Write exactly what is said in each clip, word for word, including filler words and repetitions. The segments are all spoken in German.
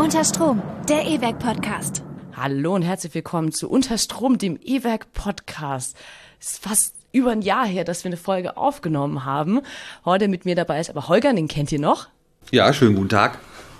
Unter Strom, der E-Werk-Podcast. Hallo und herzlich willkommen zu Unter Strom, dem E-Werk-Podcast. Es ist fast über ein Jahr her, dass wir eine Folge aufgenommen haben. Heute mit mir dabei ist aber Holger, den kennt ihr noch. Ja, schönen guten Tag.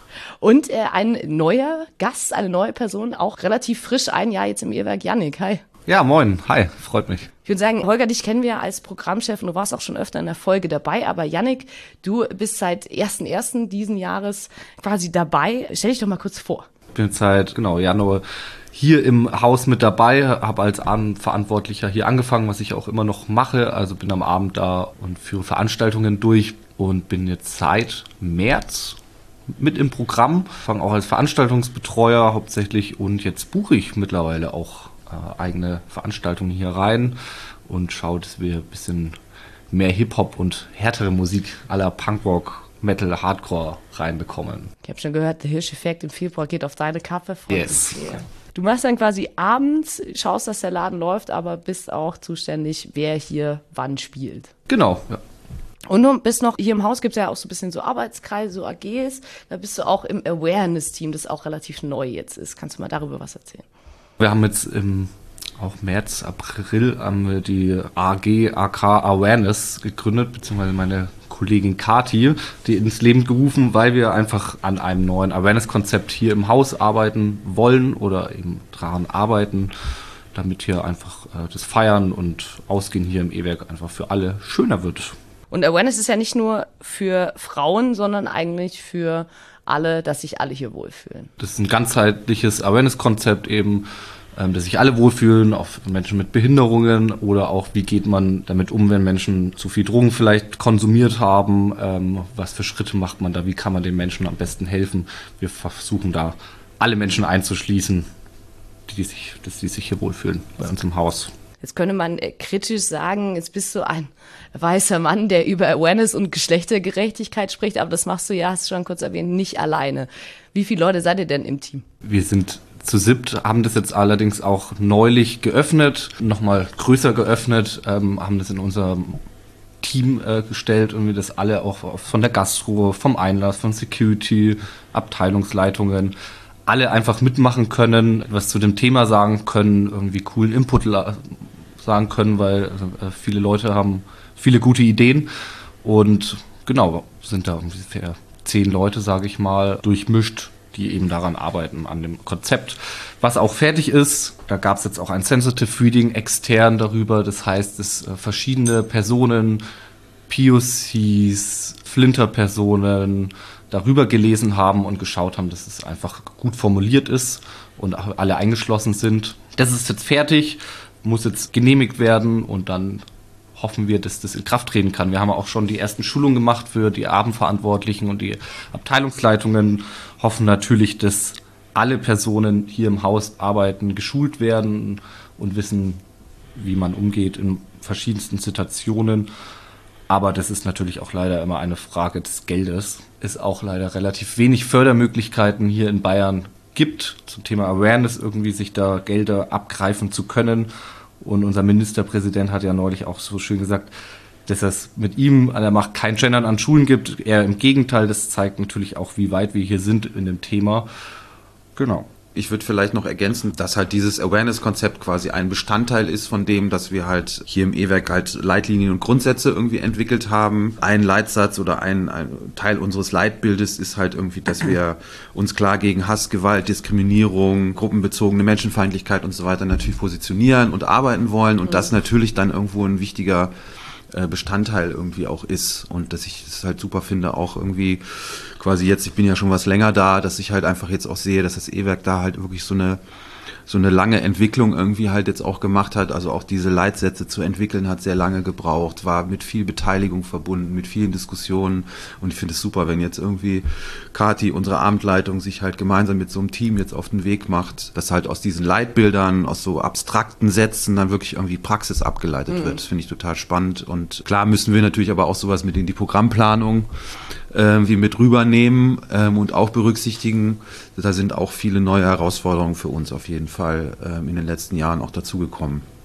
Und äh, ein neuer Gast, eine neue Person, auch relativ frisch, ein Jahr jetzt im E-Werk, Yannick. Hi. Ja, moin. Hi, freut mich. Ich würde sagen, Holger, dich kennen wir als Programmchef und du warst auch schon öfter in der Folge dabei. Aber Yannick, du bist seit ersten ersten diesen Jahres quasi dabei. Stell dich doch mal kurz vor. Ich bin seit genau Januar hier im Haus mit dabei, habe als Abendverantwortlicher hier angefangen, was ich auch immer noch mache. Also bin am Abend da und führe Veranstaltungen durch und bin jetzt seit März mit im Programm. Fange auch als Veranstaltungsbetreuer hauptsächlich und jetzt buche ich mittlerweile auch äh, eigene Veranstaltungen hier rein und schaue, dass wir ein bisschen mehr Hip-Hop und härtere Musik à la Punkrock, Metal, Hardcore reinbekommen. Ich habe schon gehört, der Hirscheffekt im Februar geht auf deine Kappe. Yes. Du machst dann quasi abends, schaust, dass der Laden läuft, aber bist auch zuständig, wer hier wann spielt. Genau, ja. Und du bist noch, hier im Haus gibt es ja auch so ein bisschen so Arbeitskreise, so A Gs. Da bist du auch im Awareness-Team, das auch relativ neu jetzt ist. Kannst du mal darüber was erzählen? Wir haben jetzt im auch März, April haben wir die A G A K Awareness gegründet, beziehungsweise meine Kollegin Kati, die ins Leben gerufen, weil wir einfach an einem neuen Awareness-Konzept hier im Haus arbeiten wollen oder eben daran arbeiten, damit hier einfach äh, das Feiern und Ausgehen hier im E-Werk einfach für alle schöner wird. Und Awareness ist ja nicht nur für Frauen, sondern eigentlich für alle, dass sich alle hier wohlfühlen. Das ist ein ganzheitliches Awareness-Konzept eben, ähm, dass sich alle wohlfühlen, auch Menschen mit Behinderungen oder auch, wie geht man damit um, wenn Menschen zu viel Drogen vielleicht konsumiert haben, ähm, was für Schritte macht man da, wie kann man den Menschen am besten helfen. Wir versuchen da alle Menschen einzuschließen, die sich, dass die sich hier wohlfühlen bei uns im Haus. Jetzt könnte man äh, kritisch sagen, jetzt bist du ein weißer Mann, der über Awareness und Geschlechtergerechtigkeit spricht, aber das machst du ja, hast du schon kurz erwähnt, nicht alleine. Wie viele Leute seid ihr denn im Team? Wir sind zu siebt, haben das jetzt allerdings auch neulich geöffnet, nochmal größer geöffnet, ähm, haben das in unserem Team äh, gestellt und wir das alle auch von der Gastro, vom Einlass, von Security, Abteilungsleitungen, alle einfach mitmachen können, was zu dem Thema sagen können, irgendwie coolen Input la- sagen können, weil äh, viele Leute haben viele gute Ideen und genau, sind da ungefähr zehn Leute, sage ich mal, durchmischt, die eben daran arbeiten, an dem Konzept, was auch fertig ist. Da gab es jetzt auch ein Sensitive Reading extern darüber, das heißt, dass äh, verschiedene Personen, P O Cs, Flinter-Personen darüber gelesen haben und geschaut haben, dass es einfach gut formuliert ist und alle eingeschlossen sind. Das ist jetzt fertig, muss jetzt genehmigt werden und dann hoffen wir, dass das in Kraft treten kann. Wir haben auch schon die ersten Schulungen gemacht für die Abendverantwortlichen und die Abteilungsleitungen, hoffen natürlich, dass alle Personen hier im Haus arbeiten, geschult werden und wissen, wie man umgeht in verschiedensten Situationen. Aber das ist natürlich auch leider immer eine Frage des Geldes. Es auch leider relativ wenig Fördermöglichkeiten hier in Bayern gibt, zum Thema Awareness irgendwie sich da Gelder abgreifen zu können. Und unser Ministerpräsident hat ja neulich auch so schön gesagt, dass es mit ihm an der Macht kein Gendern an Schulen gibt. Eher im Gegenteil, das zeigt natürlich auch, wie weit wir hier sind in dem Thema. Genau. Ich würde vielleicht noch ergänzen, dass halt dieses Awareness-Konzept quasi ein Bestandteil ist von dem, dass wir halt hier im E-Werk halt Leitlinien und Grundsätze irgendwie entwickelt haben. Ein Leitsatz oder ein, ein Teil unseres Leitbildes ist halt irgendwie, dass wir uns klar gegen Hass, Gewalt, Diskriminierung, gruppenbezogene Menschenfeindlichkeit und so weiter natürlich positionieren und arbeiten wollen und das natürlich dann irgendwo ein wichtiger Bestandteil irgendwie auch ist und dass ich es halt super finde, auch irgendwie quasi jetzt, ich bin ja schon was länger da, dass ich halt einfach jetzt auch sehe, dass das E-Werk da halt wirklich so eine so eine lange Entwicklung irgendwie halt jetzt auch gemacht hat, also auch diese Leitsätze zu entwickeln hat sehr lange gebraucht, war mit viel Beteiligung verbunden, mit vielen Diskussionen und ich finde es super, wenn jetzt irgendwie Kati, unsere Abendleitung, sich halt gemeinsam mit so einem Team jetzt auf den Weg macht, dass halt aus diesen Leitbildern, aus so abstrakten Sätzen dann wirklich irgendwie Praxis abgeleitet mhm. wird. Das finde ich total spannend und klar müssen wir natürlich aber auch sowas mit in die Programmplanung äh, wie mit rübernehmen ähm, und auch berücksichtigen. Da sind auch viele neue Herausforderungen für uns auf jeden Fall ähm, in den letzten Jahren auch dazugekommen.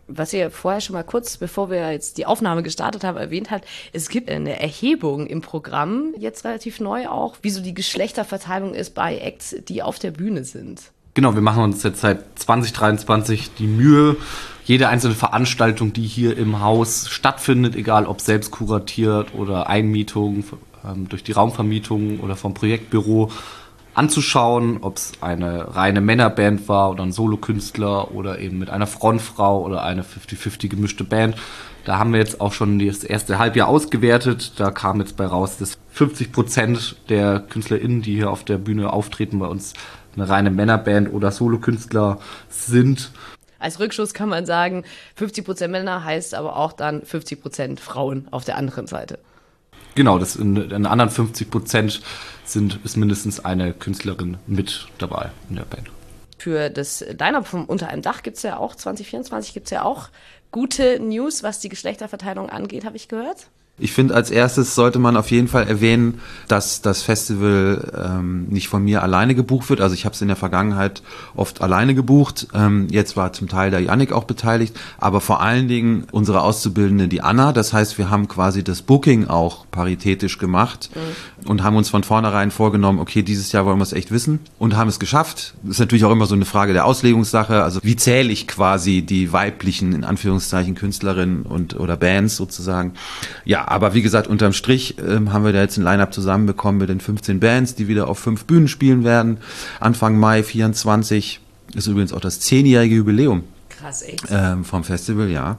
Was ihr vorher schon mal kurz, bevor wir jetzt die Aufnahme gestartet haben, erwähnt habt, es gibt eine Erhebung im Programm, jetzt relativ neu auch, wie so die Geschlechterverteilung ist bei Acts, die auf der Bühne sind. Genau, wir machen uns jetzt seit zwanzig dreiundzwanzig die Mühe, jede einzelne Veranstaltung, die hier im Haus stattfindet, egal ob selbst kuratiert oder Einmietung ähm, durch die Raumvermietung oder vom Projektbüro, anzuschauen, ob es eine reine Männerband war oder ein Solokünstler oder eben mit einer Frontfrau oder eine fünfzig fünfzig gemischte Band. Da haben wir jetzt auch schon das erste Halbjahr ausgewertet. Da kam jetzt bei raus, dass fünfzig Prozent der KünstlerInnen, die hier auf der Bühne auftreten, bei uns eine reine Männerband oder Solokünstler sind. Als Rückschuss kann man sagen, fünfzig Prozent Männer heißt aber auch dann fünfzig Prozent Frauen auf der anderen Seite. Genau, das in, in den anderen fünfzig Prozent sind, ist mindestens eine Künstlerin mit dabei in der Band. Für das Line-Up vom Unter einem Dach gibt es ja auch, zwanzig vierundzwanzig gibt es ja auch gute News, was die Geschlechterverteilung angeht, habe ich gehört. Ich finde, als erstes sollte man auf jeden Fall erwähnen, dass das Festival ähm, nicht von mir alleine gebucht wird. Also ich habe es in der Vergangenheit oft alleine gebucht. Ähm, jetzt war zum Teil der Yannick auch beteiligt, aber vor allen Dingen unsere Auszubildende, die Anna. Das heißt, wir haben quasi das Booking auch paritätisch gemacht mhm. und haben uns von vornherein vorgenommen, okay, dieses Jahr wollen wir es echt wissen und haben es geschafft. Das ist natürlich auch immer so eine Frage der Auslegungssache. Also wie zähle ich quasi die weiblichen, in Anführungszeichen, Künstlerinnen und oder Bands sozusagen. Ja, aber wie gesagt, unterm Strich ähm, haben wir da jetzt ein Line-Up zusammenbekommen mit den fünfzehn Bands, die wieder auf fünf Bühnen spielen werden. Anfang Mai vierundzwanzig ist übrigens auch das zehnjährige Jubiläum. Krass, echt? Ähm, vom Festival, ja.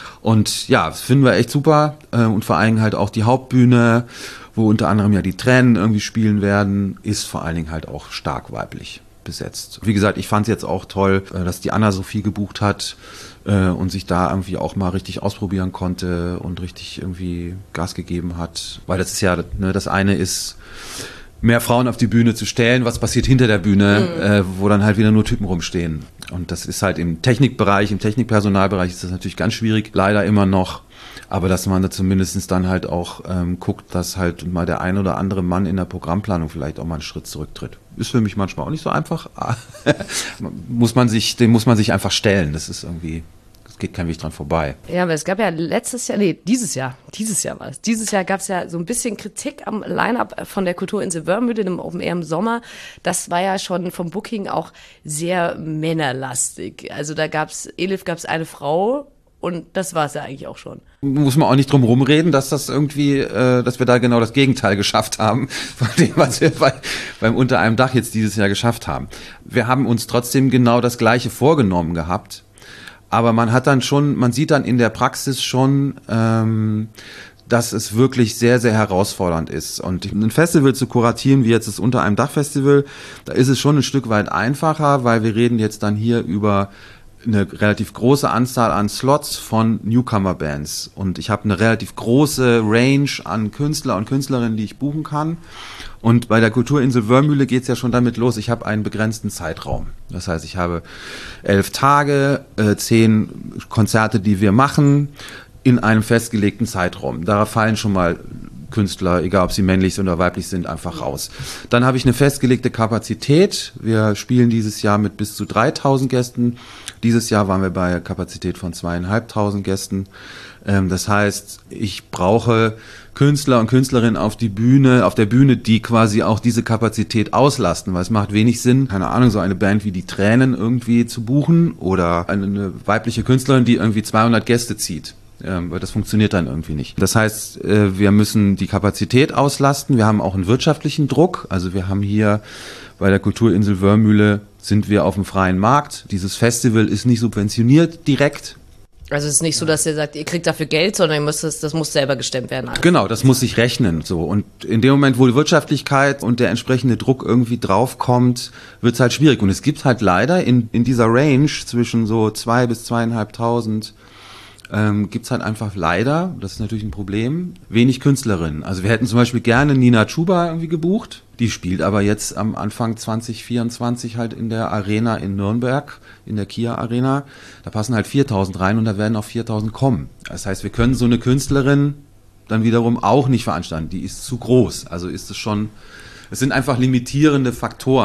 Und ja, das finden wir echt super. Äh, und vor allen Dingen halt auch die Hauptbühne, wo unter anderem ja die Tränen irgendwie spielen werden, ist vor allen Dingen halt auch stark weiblich besetzt. Wie gesagt, ich fand es jetzt auch toll, äh, dass die Anna so viel gebucht hat äh, und sich da irgendwie auch mal richtig ausprobieren konnte und richtig irgendwie Gas gegeben hat. Weil das ist ja, ne, das eine ist, mehr Frauen auf die Bühne zu stellen, was passiert hinter der Bühne, mhm. äh, wo dann halt wieder nur Typen rumstehen. Und das ist halt im Technikbereich, im Technikpersonalbereich ist das natürlich ganz schwierig, leider immer noch. Aber dass man da zumindest dann halt auch ähm, guckt, dass halt mal der ein oder andere Mann in der Programmplanung vielleicht auch mal einen Schritt zurücktritt. Ist für mich manchmal auch nicht so einfach. muss man sich, dem muss man sich einfach stellen. Das ist irgendwie, es geht kein Weg dran vorbei. Ja, aber es gab ja letztes Jahr, nee, dieses Jahr, dieses Jahr war es. Dieses Jahr gab es ja so ein bisschen Kritik am Line-Up von der Kulturinsel Wörrmühle, dem Open Air im Sommer. Das war ja schon vom Booking auch sehr männerlastig. Also da gab's, Elif gab's eine Frau. Und das war es ja eigentlich auch schon. Muss man auch nicht drum rumreden, dass das irgendwie, äh, dass wir da genau das Gegenteil geschafft haben von dem, was wir bei, beim Unter einem Dach jetzt dieses Jahr geschafft haben. Wir haben uns trotzdem genau das Gleiche vorgenommen gehabt, aber man hat dann schon, man sieht dann in der Praxis schon, ähm, dass es wirklich sehr, sehr herausfordernd ist. Und ein Festival zu kuratieren, wie jetzt das Unter einem Dach Festival, da ist es schon ein Stück weit einfacher, weil wir reden jetzt dann hier über eine relativ große Anzahl an Slots von Newcomer-Bands und ich habe eine relativ große Range an Künstler und Künstlerinnen, die ich buchen kann. Und bei der Kulturinsel Wörrmühle geht's ja schon damit los, ich habe einen begrenzten Zeitraum. Das heißt, ich habe elf Tage, äh, zehn Konzerte, die wir machen, in einem festgelegten Zeitraum. Da fallen schon mal Künstler, egal ob sie männlich oder weiblich sind, einfach raus. Dann habe ich eine festgelegte Kapazität. Wir spielen dieses Jahr mit bis zu dreitausend Gästen. Dieses Jahr waren wir bei einer Kapazität von zweitausendfünfhundert Gästen. Ähm, das heißt, ich brauche Künstler und Künstlerinnen auf die Bühne, auf der Bühne, die quasi auch diese Kapazität auslasten, weil es macht wenig Sinn, keine Ahnung, so eine Band wie die Tränen irgendwie zu buchen oder eine, eine weibliche Künstlerin, die irgendwie zweihundert Gäste zieht. Ähm, das funktioniert dann irgendwie nicht. Das heißt, äh, wir müssen die Kapazität auslasten. Wir haben auch einen wirtschaftlichen Druck. Also wir haben hier bei der Kulturinsel Wörrmühle sind wir auf dem freien Markt. Dieses Festival ist nicht subventioniert direkt. Also es ist nicht so, dass ihr sagt, ihr kriegt dafür Geld, sondern ihr müsst das, das muss selber gestemmt werden. Alles. Genau, das muss sich rechnen. So. Und in dem Moment, wo die Wirtschaftlichkeit und der entsprechende Druck irgendwie draufkommt, wird es halt schwierig. Und es gibt halt leider in, in dieser Range zwischen so zwei bis zweieinhalbtausend Ähm, gibt's halt einfach leider, das ist natürlich ein Problem, wenig Künstlerinnen. Also wir hätten zum Beispiel gerne Nina Chuba irgendwie gebucht. Die spielt aber jetzt am Anfang zwanzig vierundzwanzig halt in der Arena in Nürnberg, in der Kia Arena. Da passen halt viertausend rein und da werden auch viertausend kommen. Das heißt, wir können so eine Künstlerin dann wiederum auch nicht veranstalten. Die ist zu groß. Also ist es schon, es sind einfach limitierende Faktoren.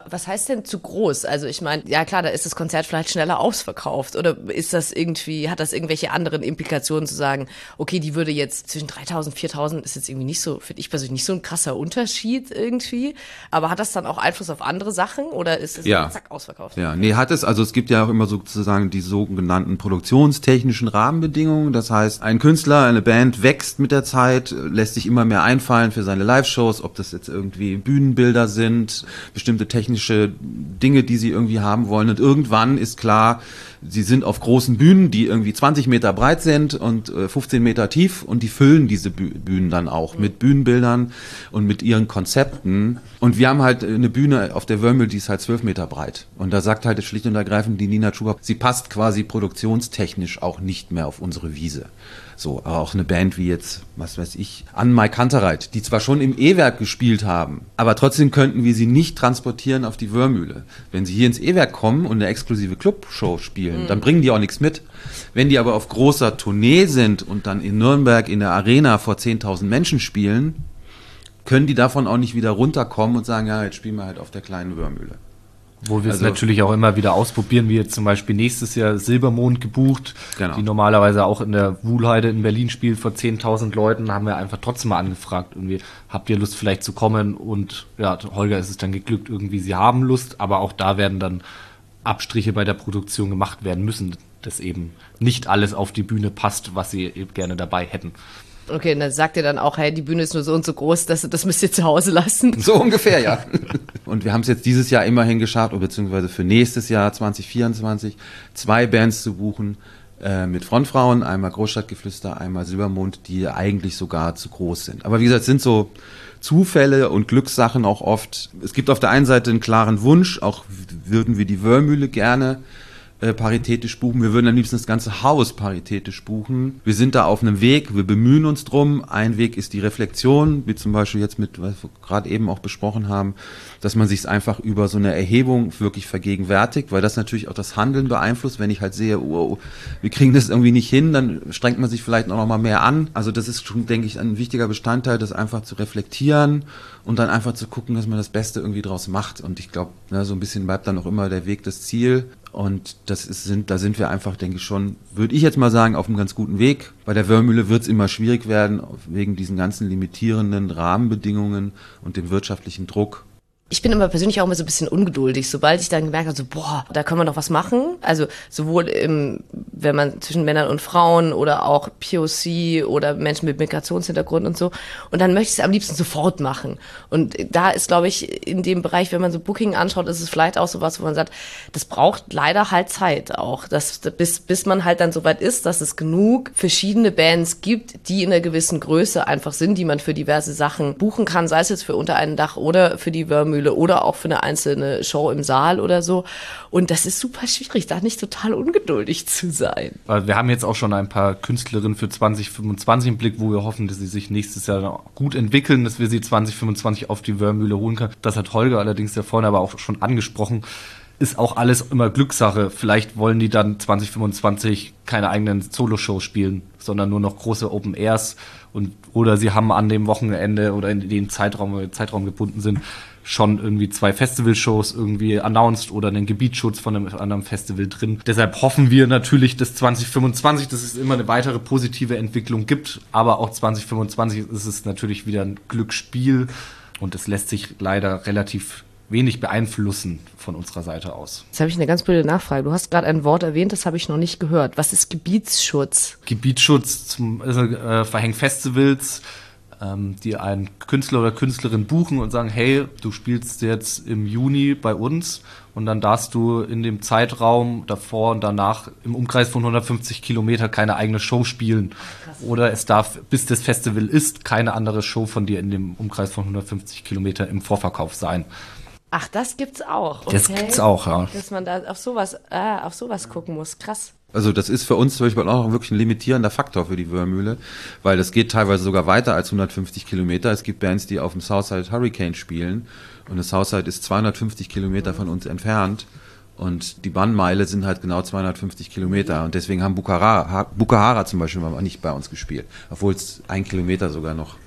Was heißt denn zu groß? Also ich meine, ja klar, da ist das Konzert vielleicht schneller ausverkauft. Oder ist das irgendwie, hat das irgendwelche anderen Implikationen zu sagen, okay, die würde jetzt zwischen dreitausend, viertausend ist jetzt irgendwie nicht so, finde ich persönlich nicht so ein krasser Unterschied irgendwie. Aber hat das dann auch Einfluss auf andere Sachen oder ist es ja. zack ausverkauft? Ja, nee, hat es. Also es gibt ja auch immer sozusagen die sogenannten produktionstechnischen Rahmenbedingungen. Das heißt, ein Künstler, eine Band wächst mit der Zeit, lässt sich immer mehr einfallen für seine Live-Shows, ob das jetzt irgendwie Bühnenbilder sind, bestimmte technische Dinge, die sie irgendwie haben wollen. Und irgendwann ist klar, sie sind auf großen Bühnen, die irgendwie zwanzig Meter breit sind und fünfzehn Meter tief und die füllen diese Bühnen dann auch mit Bühnenbildern und mit ihren Konzepten. Und wir haben halt eine Bühne auf der Wörml, die ist halt zwölf Meter breit. Und da sagt halt schlicht und ergreifend die Nina Chuba, sie passt quasi produktionstechnisch auch nicht mehr auf unsere Wiese. So, aber auch eine Band wie jetzt, was weiß ich, Anne-Mai Kantereit, die zwar schon im E-Werk gespielt haben, aber trotzdem könnten wir sie nicht transportieren auf die Wörmühle. Wenn sie hier ins E-Werk kommen und eine exklusive Clubshow spielen, mhm. dann bringen die auch nichts mit. Wenn die aber auf großer Tournee sind und dann in Nürnberg in der Arena vor zehntausend Menschen spielen, können die davon auch nicht wieder runterkommen und sagen, ja, jetzt spielen wir halt auf der kleinen Wörmühle. Wo wir also, es natürlich auch immer wieder ausprobieren, wie jetzt zum Beispiel nächstes Jahr Silbermond gebucht, genau. die normalerweise auch in der Wuhlheide in Berlin spielt vor zehntausend Leuten, haben wir einfach trotzdem mal angefragt, irgendwie, habt ihr Lust vielleicht zu kommen? Und ja, Holger ist es dann geglückt, irgendwie, sie haben Lust, aber auch da werden dann Abstriche bei der Produktion gemacht werden müssen, dass eben nicht alles auf die Bühne passt, was sie eben gerne dabei hätten. Okay, und dann sagt ihr dann auch, hey, die Bühne ist nur so und so groß, das, das müsst ihr zu Hause lassen. So ungefähr, ja. Und wir haben es jetzt dieses Jahr immerhin geschafft, beziehungsweise für nächstes Jahr zwanzig vierundzwanzig, zwei Bands zu buchen äh, mit Frontfrauen, einmal Großstadtgeflüster, einmal Silbermond, die eigentlich sogar zu groß sind. Aber wie gesagt, es sind so Zufälle und Glückssachen auch oft. Es gibt auf der einen Seite einen klaren Wunsch, auch würden wir die Wörmühle gerne paritätisch buchen. Wir würden am liebsten das ganze Haus paritätisch buchen. Wir sind da auf einem Weg, wir bemühen uns drum. Ein Weg ist die Reflexion, wie zum Beispiel jetzt mit, was wir gerade eben auch besprochen haben, dass man sich es einfach über so eine Erhebung wirklich vergegenwärtigt, weil das natürlich auch das Handeln beeinflusst. Wenn ich halt sehe, oh, wir kriegen das irgendwie nicht hin, dann strengt man sich vielleicht auch noch mal mehr an. Also das ist schon, denke ich, ein wichtiger Bestandteil, das einfach zu reflektieren und dann einfach zu gucken, dass man das Beste irgendwie draus macht. Und ich glaube, ne, so ein bisschen bleibt dann auch immer der Weg das Ziel. Und das ist, sind, da sind wir einfach, denke ich schon, würde ich jetzt mal sagen, auf einem ganz guten Weg. Bei der Wörmühle wird es immer schwierig werden, wegen diesen ganzen limitierenden Rahmenbedingungen und dem wirtschaftlichen Druck. Ich bin immer persönlich auch immer so ein bisschen ungeduldig, sobald ich dann gemerkt habe, so, boah, da können wir noch was machen. Also sowohl im, wenn man zwischen Männern und Frauen oder auch P O C oder Menschen mit Migrationshintergrund und so. Und dann möchte ich es am liebsten sofort machen. Und da ist, glaube ich, in dem Bereich, wenn man so Booking anschaut, ist es vielleicht auch so was, wo man sagt, das braucht leider halt Zeit auch. Das, bis, bis man halt dann so weit ist, dass es genug verschiedene Bands gibt, die in einer gewissen Größe einfach sind, die man für diverse Sachen buchen kann, sei es jetzt für unter einem Dach oder für die Wörmühle oder auch für eine einzelne Show im Saal oder so. Und das ist super schwierig, da nicht total ungeduldig zu sein. Wir haben jetzt auch schon ein paar Künstlerinnen für zwanzig fünfundzwanzig im Blick, wo wir hoffen, dass sie sich nächstes Jahr gut entwickeln, dass wir sie zwanzig fünfundzwanzig auf die Wörmühle holen können. Das hat Holger allerdings ja vorhin aber auch schon angesprochen. Ist auch alles immer Glückssache. Vielleicht wollen die dann zwanzig fünfundzwanzig keine eigenen Soloshows spielen, sondern nur noch große Open Airs. Und, oder sie haben an dem Wochenende oder in den Zeitraum, Zeitraum gebunden sind, schon irgendwie zwei Festivalshows irgendwie announced oder einen Gebietsschutz von einem anderen Festival drin. Deshalb hoffen wir natürlich, dass zwanzig fünfundzwanzig, dass es immer eine weitere positive Entwicklung gibt, aber auch zwanzig fünfundzwanzig ist es natürlich wieder ein Glücksspiel und es lässt sich leider relativ wenig beeinflussen von unserer Seite aus. Jetzt habe ich eine ganz blöde Nachfrage. Du hast gerade ein Wort erwähnt, das habe ich noch nicht gehört. Was ist Gebietsschutz? Gebietsschutz zum, also, äh, verhängt Festivals, ähm, die einen Künstler oder Künstlerin buchen und sagen, hey, du spielst jetzt im Juni bei uns und dann darfst du in dem Zeitraum davor und danach im Umkreis von hundertfünfzig Kilometer keine eigene Show spielen. Krass. Oder es darf, bis das Festival ist, keine andere Show von dir in dem Umkreis von hundertfünfzig Kilometer im Vorverkauf sein. Ach, das gibt's auch. Okay. Das gibt's auch, ja. Dass man da auf sowas, äh, auf sowas gucken muss. Krass. Also das ist für uns zum Beispiel auch wirklich ein limitierender Faktor für die Wörmühle, weil das geht teilweise sogar weiter als hundertfünfzig Kilometer. Es gibt Bands, die auf dem Southside Hurricane spielen und das Southside ist zweihundertfünfzig Kilometer mhm. von uns entfernt und die Bannmeile sind halt genau zweihundertfünfzig Kilometer und deswegen haben Bukahara, Bukahara zum Beispiel nicht bei uns gespielt, obwohl es ein Kilometer sogar noch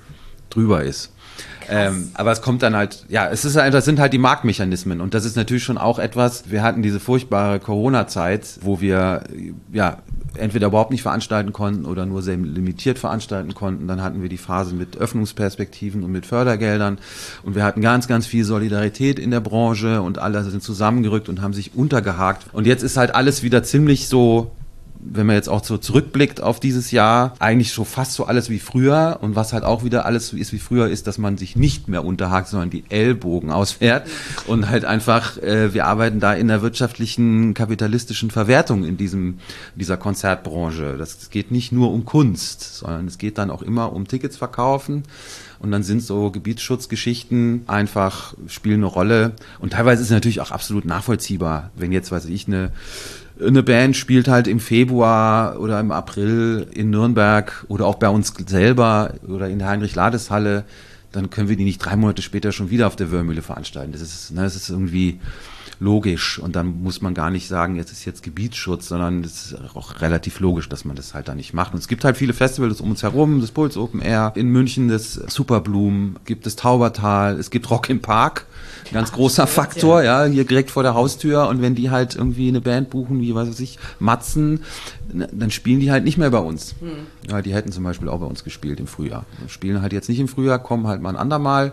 drüber ist. Ähm, aber es kommt dann halt, ja, es ist halt, das sind halt die Marktmechanismen und das ist natürlich schon auch etwas, wir hatten diese furchtbare Corona-Zeit, wo wir, ja, entweder überhaupt nicht veranstalten konnten oder nur sehr limitiert veranstalten konnten. Dann hatten wir die Phase mit Öffnungsperspektiven und mit Fördergeldern und wir hatten ganz, ganz viel Solidarität in der Branche und alle sind zusammengerückt und haben sich untergehakt. Und jetzt ist halt alles wieder ziemlich so, wenn man jetzt auch so zurückblickt auf dieses Jahr, eigentlich schon fast so alles wie früher. Und was halt auch wieder alles ist wie früher, ist, dass man sich nicht mehr unterhakt, sondern die Ellbogen ausfährt. Und halt einfach, äh, wir arbeiten da in der wirtschaftlichen, kapitalistischen Verwertung in diesem dieser Konzertbranche. Das geht nicht nur um Kunst, sondern es geht dann auch immer um Tickets verkaufen. Und dann sind so Gebietsschutzgeschichten einfach, spielen eine Rolle. Und teilweise ist es natürlich auch absolut nachvollziehbar, wenn jetzt, weiß ich, eine Eine Band spielt halt im Februar oder im April in Nürnberg oder auch bei uns selber oder in der Heinrich-Lades-Halle, dann können wir die nicht drei Monate später schon wieder auf der Wörmühle veranstalten. Das ist, ne, das ist irgendwie logisch und dann muss man gar nicht sagen, jetzt ist jetzt Gebietsschutz, sondern es ist auch relativ logisch, dass man das halt da nicht macht. Und es gibt halt viele Festivals um uns herum, das Puls Open Air, in München das Superblumen, gibt das Taubertal, es gibt Rock im Park, ein ganz großer Faktor, ja, hier direkt vor der Haustür und wenn die halt irgendwie eine Band buchen, wie weiß ich, Matzen, dann spielen die halt nicht mehr bei uns. Hm. Ja, die hätten zum Beispiel auch bei uns gespielt im Frühjahr. Spielen halt jetzt nicht im Frühjahr, kommen halt mal ein andermal.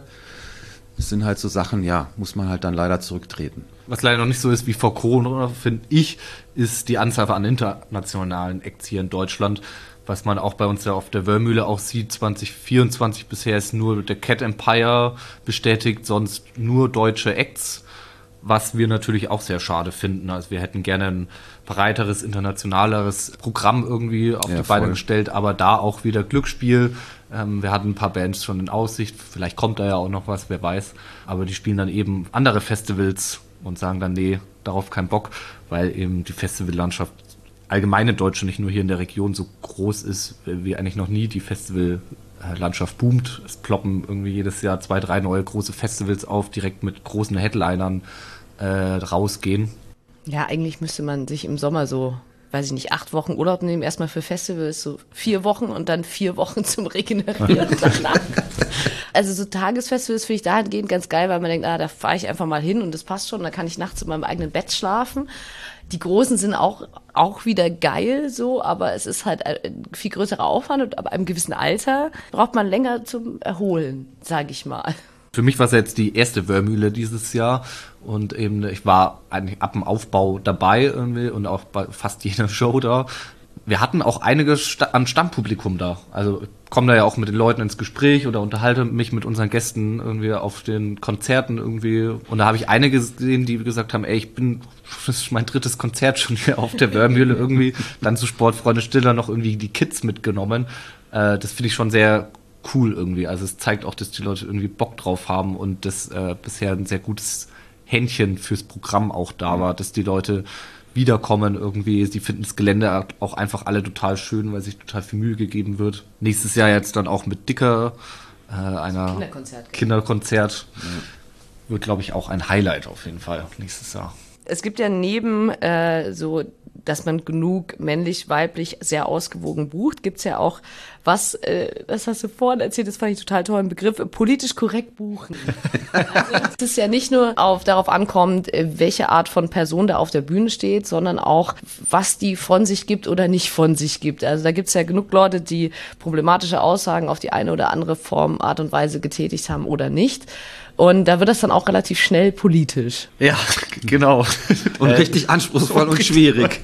Das sind halt so Sachen, ja, muss man halt dann leider zurücktreten. Was leider noch nicht so ist wie vor Corona, finde ich, ist die Anzahl an internationalen Acts hier in Deutschland. Was man auch bei uns ja auf der Wörmühle auch sieht, zwanzig vierundzwanzig bisher ist nur der Cat Empire bestätigt, sonst nur deutsche Acts, was wir natürlich auch sehr schade finden. Also wir hätten gerne ein breiteres, internationaleres Programm irgendwie auf ja, die Beine voll. gestellt, aber da auch wieder Glücksspiel. Ähm, wir hatten ein paar Bands schon in Aussicht, vielleicht kommt da ja auch noch was, wer weiß. Aber die spielen dann eben andere Festivals und sagen dann, nee, darauf keinen Bock, weil eben die Festivallandschaft allgemeine Deutsche, nicht nur hier in der Region, so groß ist wie eigentlich noch nie. Die Festivallandschaft boomt. Es ploppen irgendwie jedes Jahr zwei, drei neue große Festivals auf, direkt mit großen Headlinern äh, rausgehen. Ja, eigentlich müsste man sich im Sommer so, weiß ich nicht, acht Wochen Urlaub nehmen, erstmal für Festivals, so vier Wochen und dann vier Wochen zum Regenerieren danach. Also so Tagesfestivals finde ich dahingehend ganz geil, weil man denkt, ah, da fahre ich einfach mal hin und das passt schon, da kann ich nachts in meinem eigenen Bett schlafen. Die Großen sind auch, auch wieder geil so, aber es ist halt ein viel größerer Aufwand und ab einem gewissen Alter braucht man länger zum Erholen, sage ich mal. Für mich war es jetzt die erste Wörmühle dieses Jahr und eben ich war eigentlich ab dem Aufbau dabei irgendwie und auch bei fast jeder Show da. Wir hatten auch einige Sta- an Stammpublikum da. Also ich komme da ja auch mit den Leuten ins Gespräch oder unterhalte mich mit unseren Gästen irgendwie auf den Konzerten irgendwie. Und da habe ich einige gesehen, die gesagt haben, ey, ich bin, das ist mein drittes Konzert schon hier auf der Wörmühle irgendwie. Dann zu Sportfreunde Stiller noch irgendwie die Kids mitgenommen. Äh, das finde ich schon sehr cool irgendwie. Also es zeigt auch, dass die Leute irgendwie Bock drauf haben und dass äh, bisher ein sehr gutes Händchen fürs Programm auch da war, dass die Leute wiederkommen irgendwie. Sie finden das Gelände auch einfach alle total schön, weil sich total viel Mühe gegeben wird. Nächstes Jahr jetzt dann auch mit Dicker, äh, einer Kinderkonzert. Kinderkonzert. Ja. Wird, glaube ich, auch ein Highlight auf jeden Fall nächstes Jahr. Es gibt ja neben äh, so, dass man genug männlich, weiblich, sehr ausgewogen bucht, gibt's ja auch was, äh, das hast du vorhin erzählt, das fand ich total toll, ein Begriff, äh, politisch korrekt buchen. Also es ist ja nicht nur auf, darauf ankommt, äh, welche Art von Person da auf der Bühne steht, sondern auch, was die von sich gibt oder nicht von sich gibt. Also da gibt's ja genug Leute, die problematische Aussagen auf die eine oder andere Form, Art und Weise getätigt haben oder nicht. Und da wird das dann auch relativ schnell politisch. Ja, genau. Und richtig anspruchsvoll und schwierig.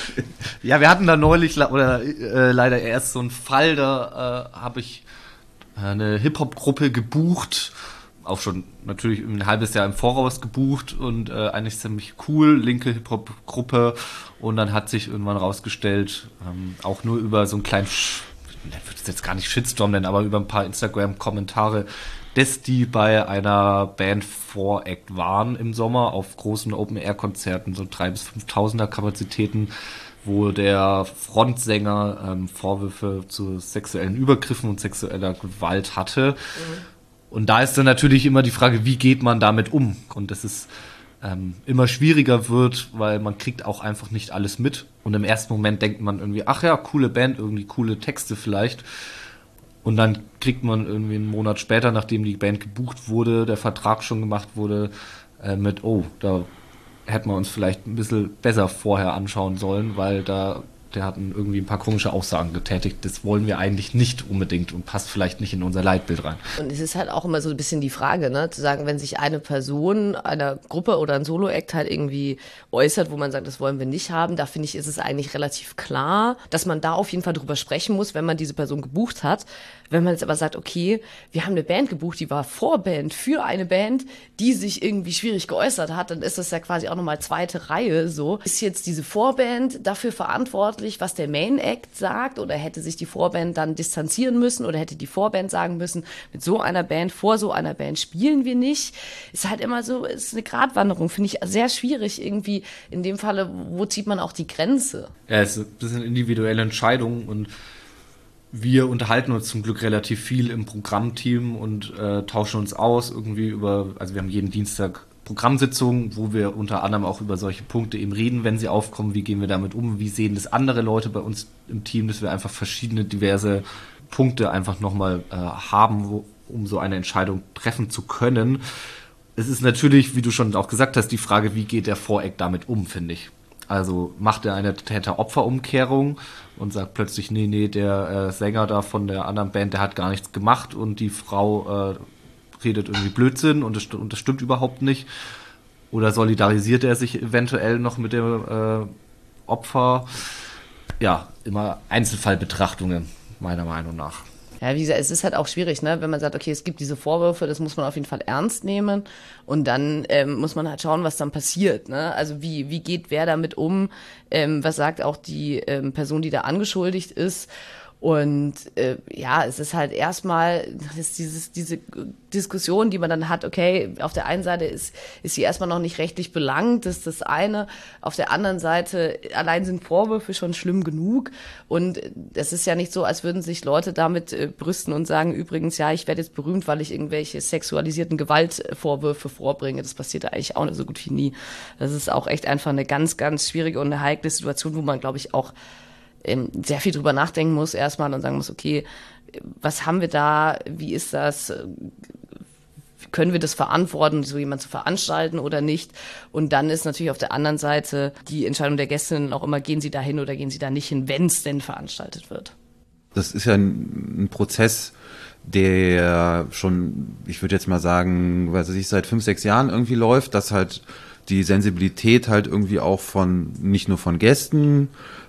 Ja, wir hatten da neulich oder äh, leider erst so einen Fall, da äh, habe ich eine Hip-Hop-Gruppe gebucht, auch schon natürlich ein halbes Jahr im Voraus gebucht und äh, eigentlich ziemlich cool, linke Hip-Hop-Gruppe und dann hat sich irgendwann rausgestellt, ähm, auch nur über so einen kleinen, Sch- ich würde es jetzt gar nicht Shitstorm nennen, aber über ein paar Instagram-Kommentare, dass die bei einer Band Voract waren im Sommer auf großen Open-Air-Konzerten, so drei bis fünftausender Kapazitäten, wo der Frontsänger ähm, Vorwürfe zu sexuellen Übergriffen und sexueller Gewalt hatte. Mhm. Und da ist dann natürlich immer die Frage, wie geht man damit um? Und dass es ähm, immer schwieriger wird, weil man kriegt auch einfach nicht alles mit. Und im ersten Moment denkt man irgendwie, ach ja, coole Band, irgendwie coole Texte vielleicht. Und dann kriegt man irgendwie einen Monat später, nachdem die Band gebucht wurde, der Vertrag schon gemacht wurde, äh, mit, oh, da hätten wir uns vielleicht ein bisschen besser vorher anschauen sollen, weil da der hat irgendwie ein paar komische Aussagen getätigt. Das wollen wir eigentlich nicht unbedingt und passt vielleicht nicht in unser Leitbild rein. Und es ist halt auch immer so ein bisschen die Frage, ne, zu sagen, wenn sich eine Person einer Gruppe oder ein Solo-Act halt irgendwie äußert, wo man sagt, das wollen wir nicht haben, da finde ich, ist es eigentlich relativ klar, dass man da auf jeden Fall drüber sprechen muss, wenn man diese Person gebucht hat. Wenn man jetzt aber sagt, okay, wir haben eine Band gebucht, die war Vorband für eine Band, die sich irgendwie schwierig geäußert hat, dann ist das ja quasi auch nochmal zweite Reihe, so. Ist jetzt diese Vorband dafür verantwortlich, was der Main Act sagt, oder hätte sich die Vorband dann distanzieren müssen, oder hätte die Vorband sagen müssen, mit so einer Band, vor so einer Band spielen wir nicht? Ist halt immer so, ist eine Gratwanderung, finde ich sehr schwierig irgendwie. In dem Falle, wo zieht man auch die Grenze? Ja, es ist ein bisschen individuelle Entscheidung und wir unterhalten uns zum Glück relativ viel im Programmteam und äh, tauschen uns aus irgendwie über, also wir haben jeden Dienstag Programmsitzungen, wo wir unter anderem auch über solche Punkte eben reden, wenn sie aufkommen, wie gehen wir damit um, wie sehen das andere Leute bei uns im Team, dass wir einfach verschiedene diverse Punkte einfach nochmal äh, haben, wo, um so eine Entscheidung treffen zu können. Es ist natürlich, wie du schon auch gesagt hast, die Frage, wie geht der Voreck damit um, finde ich. Also macht er eine Täter-Opfer-Umkehrung und sagt plötzlich, nee, nee, der äh, Sänger da von der anderen Band, der hat gar nichts gemacht und die Frau äh, redet irgendwie Blödsinn und das, und das stimmt überhaupt nicht. Oder solidarisiert er sich eventuell noch mit dem äh, Opfer? Ja, immer Einzelfallbetrachtungen, meiner Meinung nach. Ja, wie gesagt, es ist halt auch schwierig, ne, wenn man sagt, okay, es gibt diese Vorwürfe, das muss man auf jeden Fall ernst nehmen und dann ähm, muss man halt schauen, was dann passiert, ne, also wie wie geht wer damit um, ähm, was sagt auch die ähm, Person, die da angeschuldigt ist. Und äh, ja, es ist halt erstmal ist dieses, diese Diskussion, die man dann hat, okay, auf der einen Seite ist, ist sie erstmal noch nicht rechtlich belangt, das ist das eine. Auf der anderen Seite, allein sind Vorwürfe schon schlimm genug. Und es ist ja nicht so, als würden sich Leute damit äh, brüsten und sagen, übrigens, ja, ich werde jetzt berühmt, weil ich irgendwelche sexualisierten Gewaltvorwürfe vorbringe. Das passiert eigentlich auch nicht so gut wie nie. Das ist auch echt einfach eine ganz, ganz schwierige und eine heikle Situation, wo man, glaube ich, auch sehr viel drüber nachdenken muss erstmal und sagen muss, okay, was haben wir da, wie ist das, können wir das verantworten, so jemand zu veranstalten oder nicht? Und dann ist natürlich auf der anderen Seite die Entscheidung der Gästinnen auch immer, gehen sie da hin oder gehen sie da nicht hin, wenn es denn veranstaltet wird. Das ist ja ein, ein Prozess, der schon, ich würde jetzt mal sagen, weiß ich, seit fünf, sechs Jahren irgendwie läuft, dass halt die Sensibilität halt irgendwie auch von, nicht nur von Gästen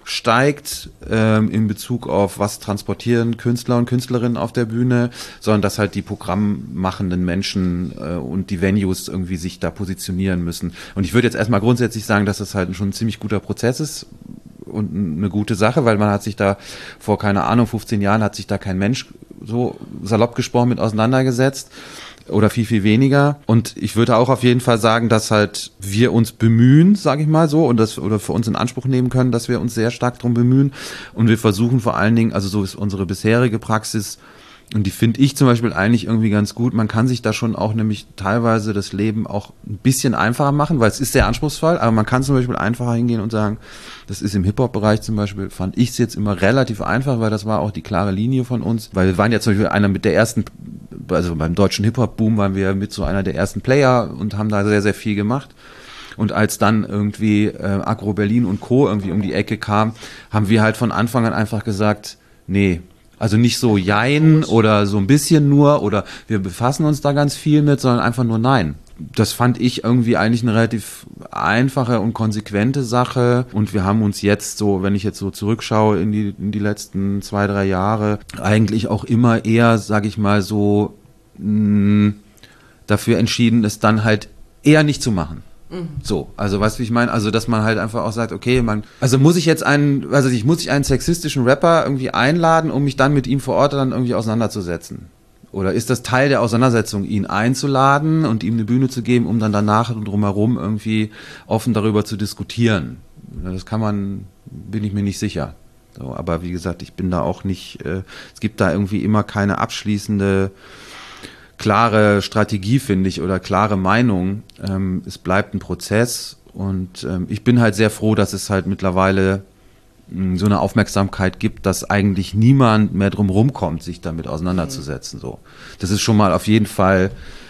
steigt ähm, in Bezug auf, was transportieren Künstler und Künstlerinnen auf der Bühne, sondern dass halt die programmmachenden Menschen äh, und die Venues irgendwie sich da positionieren müssen. Und ich würde jetzt erstmal grundsätzlich sagen, dass das halt schon ein ziemlich guter Prozess ist und eine gute Sache, weil man hat sich da vor, keine Ahnung, fünfzehn Jahren hat sich da kein Mensch so salopp gesprochen mit auseinandergesetzt. Oder viel, viel weniger. Und ich würde auch auf jeden Fall sagen, dass halt wir uns bemühen, sage ich mal so, und das oder für uns in Anspruch nehmen können, dass wir uns sehr stark drum bemühen. Und wir versuchen vor allen Dingen, also so ist unsere bisherige Praxis, und die finde ich zum Beispiel eigentlich irgendwie ganz gut. Man kann sich da schon auch nämlich teilweise das Leben auch ein bisschen einfacher machen, weil es ist sehr anspruchsvoll, aber man kann zum Beispiel einfacher hingehen und sagen, das ist im Hip-Hop-Bereich zum Beispiel, fand ich es jetzt immer relativ einfach, weil das war auch die klare Linie von uns, weil wir waren ja zum Beispiel einer mit der ersten, also beim deutschen Hip-Hop-Boom waren wir mit so einer der ersten Player und haben da sehr, sehr viel gemacht. Und als dann irgendwie äh, Agro Berlin und Co. irgendwie um die Ecke kam, haben wir halt von Anfang an einfach gesagt, nee, also nicht so jein oder so ein bisschen nur oder wir befassen uns da ganz viel mit, sondern einfach nur nein. Das fand ich irgendwie eigentlich eine relativ einfache und konsequente Sache und wir haben uns jetzt so, wenn ich jetzt so zurückschaue in die, in die letzten zwei, drei Jahre, eigentlich auch immer eher, sag ich mal so, mh, dafür entschieden, es dann halt eher nicht zu machen. So, also weißt du, wie ich meine? Also, dass man halt einfach auch sagt, okay, man, also muss ich jetzt einen, also ich muss ich einen sexistischen Rapper irgendwie einladen, um mich dann mit ihm vor Ort dann irgendwie auseinanderzusetzen? Oder ist das Teil der Auseinandersetzung, ihn einzuladen und ihm eine Bühne zu geben, um dann danach drumherum irgendwie offen darüber zu diskutieren? Das kann man, bin ich mir nicht sicher. So, aber wie gesagt, ich bin da auch nicht, äh, es gibt da irgendwie immer keine abschließende klare Strategie, finde ich, oder klare Meinung. Ähm, es bleibt ein Prozess und ähm, ich bin halt sehr froh, dass es halt mittlerweile so eine Aufmerksamkeit gibt, dass eigentlich niemand mehr drum rumkommt, sich damit auseinanderzusetzen. So. Das ist schon mal auf jeden Fall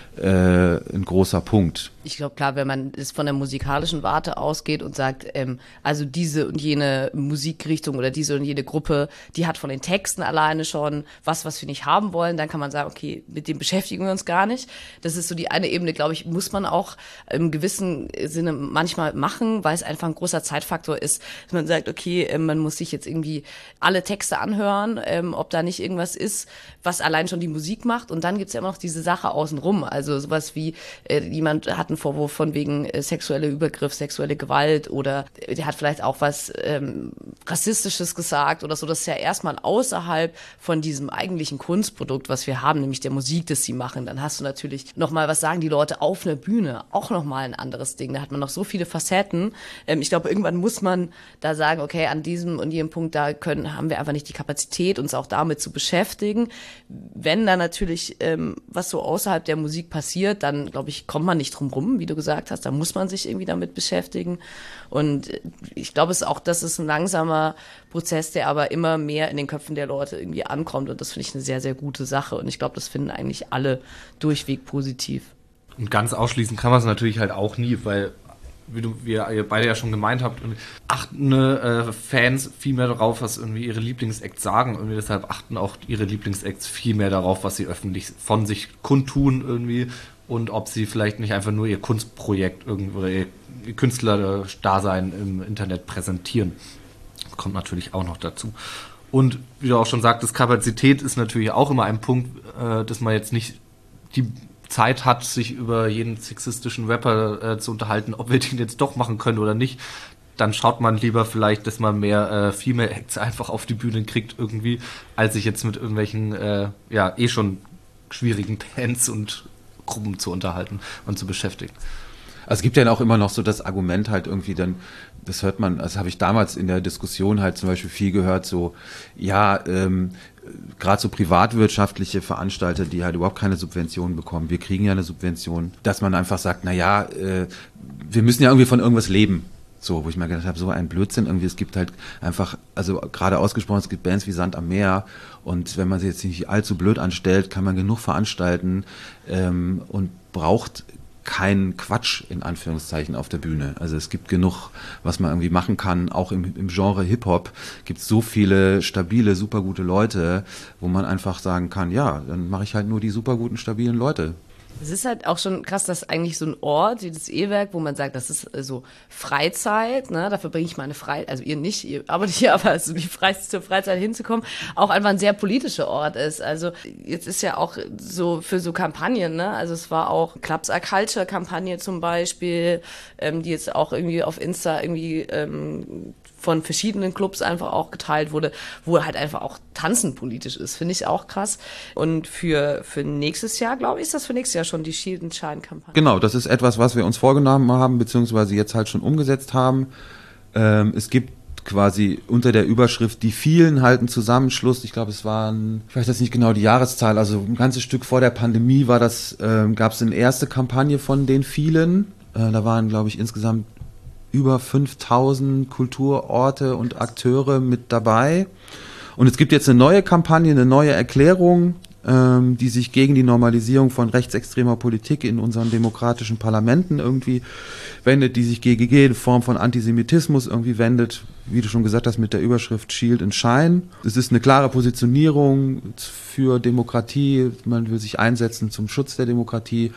äh, ein großer Punkt. Ich glaube, klar, wenn man es von der musikalischen Warte ausgeht und sagt, ähm, also diese und jene Musikrichtung oder diese und jene Gruppe, die hat von den Texten alleine schon was, was wir nicht haben wollen, dann kann man sagen, okay, mit dem beschäftigen wir uns gar nicht. Das ist so die eine Ebene, glaube ich, muss man auch im gewissen Sinne manchmal machen, weil es einfach ein großer Zeitfaktor ist, dass man sagt, okay, äh, man muss sich jetzt irgendwie alle Texte anhören, ähm, ob da nicht irgendwas ist, was allein schon die Musik macht. Und dann gibt's ja immer noch diese Sache außenrum, also sowas wie, äh, jemand hat einen Vorwurf von wegen äh, sexuelle Übergriff, sexuelle Gewalt oder äh, der hat vielleicht auch was ähm, Rassistisches gesagt oder so. Das ist ja erstmal außerhalb von diesem eigentlichen Kunstprodukt, was wir haben, nämlich der Musik, das sie machen. Dann hast du natürlich nochmal, was sagen die Leute auf einer Bühne, auch nochmal ein anderes Ding. Da hat man noch so viele Facetten. Ähm, ich glaube, irgendwann muss man da sagen, okay, an diesem und jedem Punkt, da können, haben wir einfach nicht die Kapazität, uns auch damit zu beschäftigen. Wenn da natürlich ähm, was so außerhalb der Musik passiert, dann, glaube ich, kommt man nicht drum rum, wie du gesagt hast, da muss man sich irgendwie damit beschäftigen. Und ich glaube es auch, das ist ein langsamer Prozess, der aber immer mehr in den Köpfen der Leute irgendwie ankommt. Und das finde ich eine sehr, sehr gute Sache. Und ich glaube, das finden eigentlich alle durchweg positiv. Und ganz ausschließen kann man es natürlich halt auch nie, weil, wie du, wie ihr beide ja schon gemeint habt, achten äh, Fans viel mehr darauf, was irgendwie ihre Lieblingsacts sagen. Irgendwie deshalb achten auch ihre Lieblingsacts viel mehr darauf, was sie öffentlich von sich kundtun irgendwie. Und ob sie vielleicht nicht einfach nur ihr Kunstprojekt irgendwo oder ihr, ihr Künstler-Dasein im Internet präsentieren. Das kommt natürlich auch noch dazu. Und wie du auch schon sagtest, Kapazität ist natürlich auch immer ein Punkt, äh, dass man jetzt nicht die Zeit hat, sich über jeden sexistischen Rapper äh, zu unterhalten, ob wir den jetzt doch machen können oder nicht. Dann schaut man lieber vielleicht, dass man mehr äh, Female Acts einfach auf die Bühne kriegt irgendwie, als sich jetzt mit irgendwelchen äh, ja eh schon schwierigen Bands und Gruppen zu unterhalten und zu beschäftigen. Also es gibt ja auch immer noch so das Argument halt irgendwie dann, das hört man, das habe ich damals in der Diskussion halt zum Beispiel viel gehört, so, ja, ähm, gerade so privatwirtschaftliche Veranstalter, die halt überhaupt keine Subventionen bekommen, wir kriegen ja eine Subvention, dass man einfach sagt, na ja, äh, wir müssen ja irgendwie von irgendwas leben. So, wo ich mir gedacht habe, so ein Blödsinn irgendwie, es gibt halt einfach, also gerade ausgesprochen, es gibt Bands wie Sand am Meer und wenn man sich jetzt nicht allzu blöd anstellt, kann man genug veranstalten ähm, und braucht keinen Quatsch in Anführungszeichen auf der Bühne. Also es gibt genug, was man irgendwie machen kann, auch im, im Genre Hip-Hop gibt es so viele stabile, super gute Leute, wo man einfach sagen kann, ja, dann mache ich halt nur die super guten, stabilen Leute. Es ist halt auch schon krass, dass eigentlich so ein Ort wie das E-Werk, wo man sagt, das ist so Freizeit, ne, dafür bringe ich meine Freizeit, also ihr nicht, ihr arbeitet hier, aber also die Freizeit, zur Freizeit hinzukommen, auch einfach ein sehr politischer Ort ist. Also jetzt ist ja auch so für so Kampagnen, ne, also es war auch Clubs Are Culture Kampagne zum Beispiel, ähm, die jetzt auch irgendwie auf Insta irgendwie ähm, von verschiedenen Clubs einfach auch geteilt wurde, wo halt einfach auch Tanzen politisch ist, finde ich auch krass. Und für, für nächstes Jahr, glaube ich, ist das für nächstes Jahr schon die Shield and Shine Kampagne. Genau, das ist etwas, was wir uns vorgenommen haben, beziehungsweise jetzt halt schon umgesetzt haben. Ähm, es gibt quasi unter der Überschrift die vielen halt einen Zusammenschluss. Ich glaube, es waren, ich weiß jetzt nicht genau die Jahreszahl, also ein ganzes Stück vor der Pandemie war das, ähm, gab es eine erste Kampagne von den vielen. Äh, da waren, glaube ich, insgesamt über fünftausend Kulturorte und Akteure mit dabei. Und es gibt jetzt eine neue Kampagne, eine neue Erklärung, ähm, die sich gegen die Normalisierung von rechtsextremer Politik in unseren demokratischen Parlamenten irgendwie wendet, die sich gegen jede Form von Antisemitismus irgendwie wendet, wie du schon gesagt hast, mit der Überschrift Shield and Shine. Es ist eine klare Positionierung für Demokratie, man will sich einsetzen zum Schutz der Demokratie.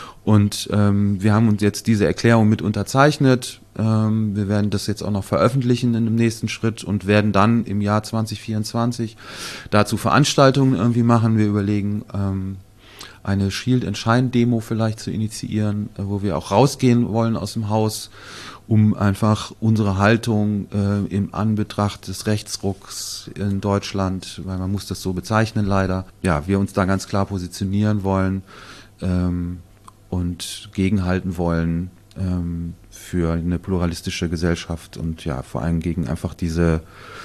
Und ähm, wir haben uns jetzt diese Erklärung mit unterzeichnet. Ähm, wir werden das jetzt auch noch veröffentlichen in dem nächsten Schritt und werden dann im Jahr zwanzig vierundzwanzig dazu Veranstaltungen irgendwie machen. Wir überlegen, ähm, eine Shield and Shine Demo vielleicht zu initiieren, äh, wo wir auch rausgehen wollen aus dem Haus, um einfach unsere Haltung äh, im Anbetracht des Rechtsrucks in Deutschland, weil man muss das so bezeichnen leider, ja, wir uns da ganz klar positionieren wollen, ähm, und gegenhalten wollen ähm, für eine pluralistische Gesellschaft und ja, vor allem gegen einfach diese,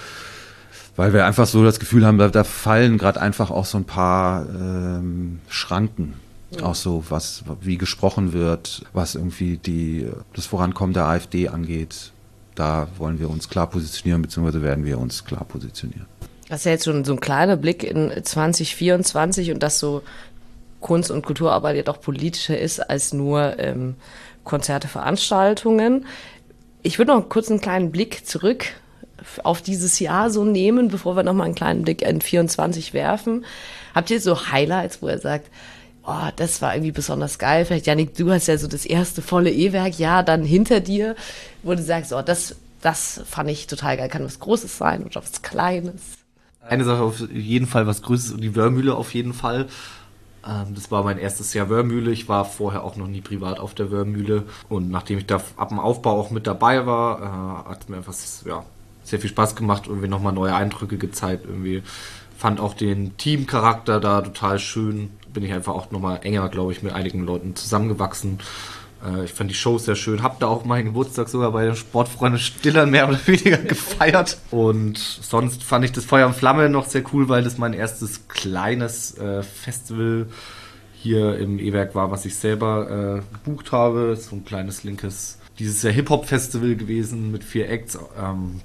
weil wir einfach so das Gefühl haben, da, da fallen gerade einfach auch so ein paar ähm, Schranken, ja. Auch so, was wie gesprochen wird, was irgendwie die das Vorankommen der AfD angeht. da wollen wir uns klar positionieren, beziehungsweise werden wir uns klar positionieren. Das ist ja jetzt schon so ein kleiner Blick in zwanzig vierundzwanzig und dass so Kunst- und Kulturarbeit ja doch politischer ist als nur ähm, Konzerte, Veranstaltungen. Ich würde noch kurz einen kleinen Blick zurück auf dieses Jahr so nehmen, bevor wir nochmal einen kleinen Blick in vierundzwanzig werfen. Habt ihr so Highlights, wo ihr sagt, oh, das war irgendwie besonders geil? Vielleicht, Jannik, du hast ja so das erste volle E-Werk-Jahr dann hinter dir, wo du sagst, oh, das, das fand ich total geil. Kann was Großes sein oder was Kleines? Eine Sache auf jeden Fall, was Größeres, und die Wörmühle auf jeden Fall. Ähm, das war mein erstes Jahr Wörmühle. Ich war vorher auch noch nie privat auf der Wörmühle. Und nachdem ich da ab dem Aufbau auch mit dabei war, äh, hat es mir einfach ja, sehr viel Spaß gemacht, irgendwie nochmal neue Eindrücke gezeigt. Irgendwie fand auch den Teamcharakter da total schön. Bin ich einfach auch nochmal enger, glaube ich, mit einigen Leuten zusammengewachsen. Äh, ich fand die Show sehr schön. Hab da auch meinen Geburtstag sogar bei den Sportfreunden Stiller mehr oder weniger gefeiert. Und sonst fand ich das Feuer und Flamme noch sehr cool, weil das mein erstes kleines äh, Festival hier im E-Werk war, was ich selber äh, gebucht habe. So ein kleines linkes, dieses Jahr Hip-Hop-Festival gewesen mit vier Acts. Ähm,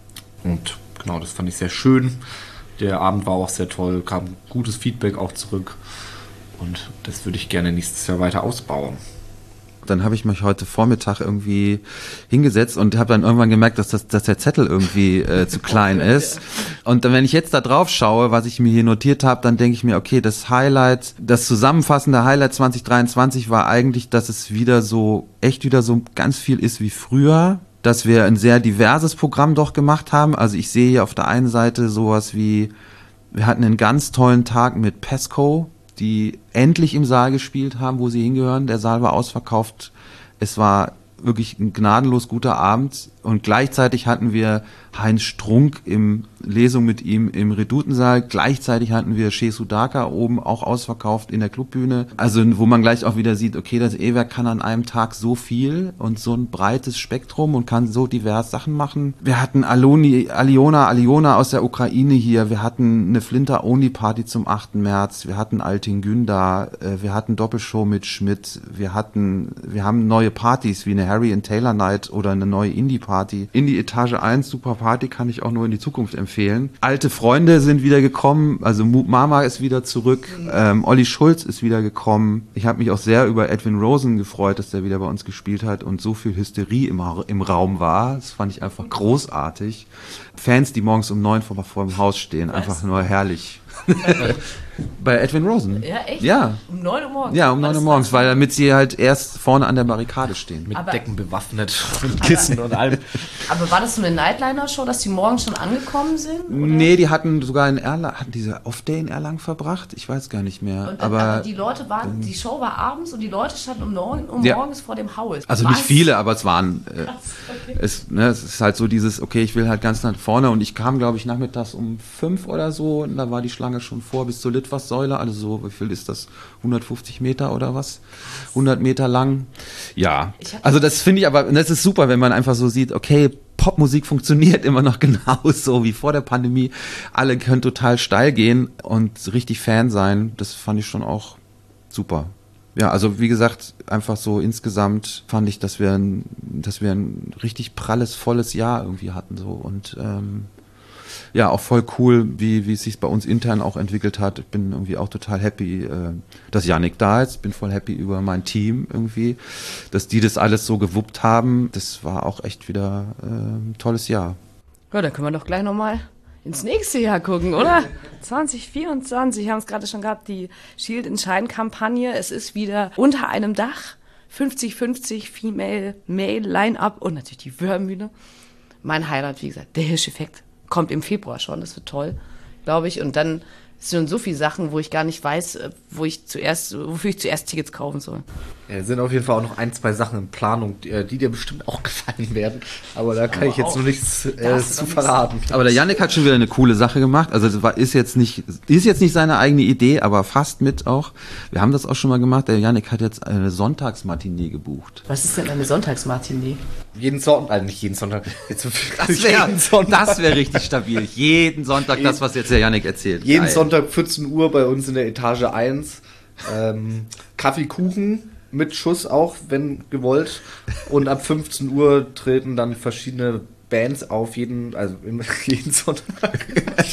und genau, das fand ich sehr schön. Der Abend war auch sehr toll, kam gutes Feedback auch zurück. Und das würde ich gerne nächstes Jahr weiter ausbauen. Dann habe ich mich heute Vormittag irgendwie hingesetzt und habe dann irgendwann gemerkt, dass, das, dass der Zettel irgendwie äh, zu klein ist. Und dann, wenn ich jetzt da drauf schaue, was ich mir hier notiert habe, dann denke ich mir, okay, das Highlight, das zusammenfassende Highlight zwanzig dreiundzwanzig war eigentlich, dass es wieder so, echt wieder so ganz viel ist wie früher. Dass wir ein sehr diverses Programm doch gemacht haben. Also ich sehe hier auf der einen Seite sowas wie, wir hatten einen ganz tollen Tag mit Pesco, die endlich im Saal gespielt haben, wo sie hingehören. Der Saal war ausverkauft. Es war wirklich ein gnadenlos guter Abend. Und gleichzeitig hatten wir Heinz Strunk im Lesung mit ihm im Redutensaal. Gleichzeitig hatten wir Che Sudaka oben auch ausverkauft in der Clubbühne. Also wo man gleich auch wieder sieht, okay, das E-Werk kann an einem Tag so viel und so ein breites Spektrum und kann so divers Sachen machen. Wir hatten Aloni, Aliona, Aliona aus der Ukraine hier. Wir hatten eine Flinter-Only-Party zum achten März. Wir hatten Altin Gündar. Wir hatten Doppelshow mit Schmidt. Wir hatten, wir haben neue Partys wie eine Harry and Taylor Night oder eine neue Indie-Party. Indie Etage eins, super Party, kann ich auch nur in die Zukunft empfehlen. Alte Freunde sind wieder gekommen, also Mama ist wieder zurück, ähm, Olli Schulz ist wieder gekommen. Ich habe mich auch sehr über Edwin Rosen gefreut, dass der wieder bei uns gespielt hat und so viel Hysterie im, im Raum war. Das fand ich einfach großartig. Fans, die morgens um neun vor, vor dem Haus stehen, Was? einfach nur herrlich. Bei Edwin Rosen. Ja, echt? Ja. Um neun Uhr morgens? Ja, um neun Uhr morgens, weil damit sie halt erst vorne an der Barrikade stehen. Mit aber, Decken bewaffnet und Kissen und allem. Aber war das so eine Nightliner-Show, dass die morgens schon angekommen sind? Oder? Nee, die hatten sogar in Erlangen, hatten diese Off-Day in Erlangen verbracht? Ich weiß gar nicht mehr. Und, aber, aber die Leute waren, die Show war abends und die Leute standen um neun Uhr ja. morgens vor dem Haus. Also Was? nicht viele, aber es waren, äh, Krass, okay. es, ne, es ist halt so dieses, okay, ich will halt ganz nach vorne und ich kam, glaube ich, nachmittags um fünf oder so und da war die Schlange schon vor bis zur Litfaßsäule, also so, wie viel ist das? hundertfünfzig Meter oder was? hundert Meter lang. Ja, also das finde ich aber, das ist super, wenn man einfach so sieht, okay, Popmusik funktioniert immer noch genauso wie vor der Pandemie. Alle können total steil gehen und richtig Fan sein. Das fand ich schon auch super. Ja, also wie gesagt, einfach so insgesamt fand ich, dass wir ein, dass wir ein richtig pralles, volles Jahr irgendwie hatten so und ähm, ja, auch voll cool, wie, wie es sich bei uns intern auch entwickelt hat. Ich bin irgendwie auch total happy, äh, dass Jannik da ist. Bin voll happy über mein Team irgendwie, dass die das alles so gewuppt haben. Das war auch echt wieder äh, ein tolles Jahr. Ja, dann können wir doch gleich nochmal ins nächste Jahr gucken, oder? zwanzig vierundzwanzig, haben es gerade schon gehabt, die Shield in Shine-Kampagne. Es ist wieder unter einem Dach, fünfzig fünfzig Female, Male, Line-Up und natürlich die Wörmühle. Mein Highlight, wie gesagt, der Hirscheffekt. Kommt im Februar schon, das wird toll, glaube ich. Und dann sind so viele Sachen, wo ich gar nicht weiß, wo ich zuerst, wofür ich zuerst Tickets kaufen soll. Ja, sind auf jeden Fall auch noch ein, zwei Sachen in Planung, die, die dir bestimmt auch gefallen werden. Aber da kann Aber ich jetzt noch nichts äh, zu verraten. Aber der Jannik hat schon wieder eine coole Sache gemacht. Also das war, ist jetzt nicht, ist jetzt nicht seine eigene Idee, aber fast mit auch. Wir haben das auch schon mal gemacht. Der Jannik hat jetzt eine Sonntagsmatinee gebucht. Was ist denn eine Sonntagsmatinee? Jeden Sonntag, also nicht jeden Sonntag. Jetzt das wäre das wär richtig stabil. Jeden Sonntag das, was jetzt der Jannik erzählt. Jeden Geil. Sonntag vierzehn Uhr bei uns in der Etage eins. Ähm, Kaffee, Kuchen mit Schuss auch, wenn gewollt. Und ab fünfzehn Uhr treten dann verschiedene Bands auf, jeden, also jeden Sonntag.